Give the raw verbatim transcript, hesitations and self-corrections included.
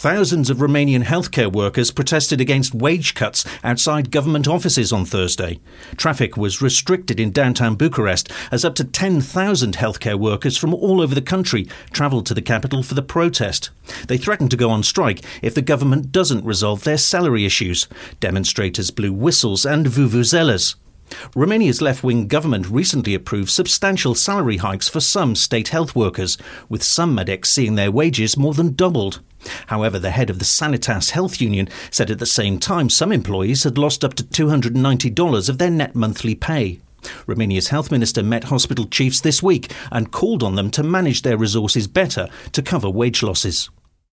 Thousands of Romanian healthcare workers protested against wage cuts outside government offices on Thursday. Traffic was restricted in downtown Bucharest as up to ten thousand healthcare workers from all over the country travelled to the capital for the protest. They threatened to go on strike if the government doesn't resolve their salary issues. Demonstrators blew whistles and vuvuzelas. Romania's left-wing government recently approved substantial salary hikes for some state health workers, with some medics seeing their wages more than doubled. However, the head of the Sanitas Health Union said at the same time some employees had lost up to two hundred ninety dollars of their net monthly pay. Romania's health minister met hospital chiefs this week and called on them to manage their resources better to cover wage losses.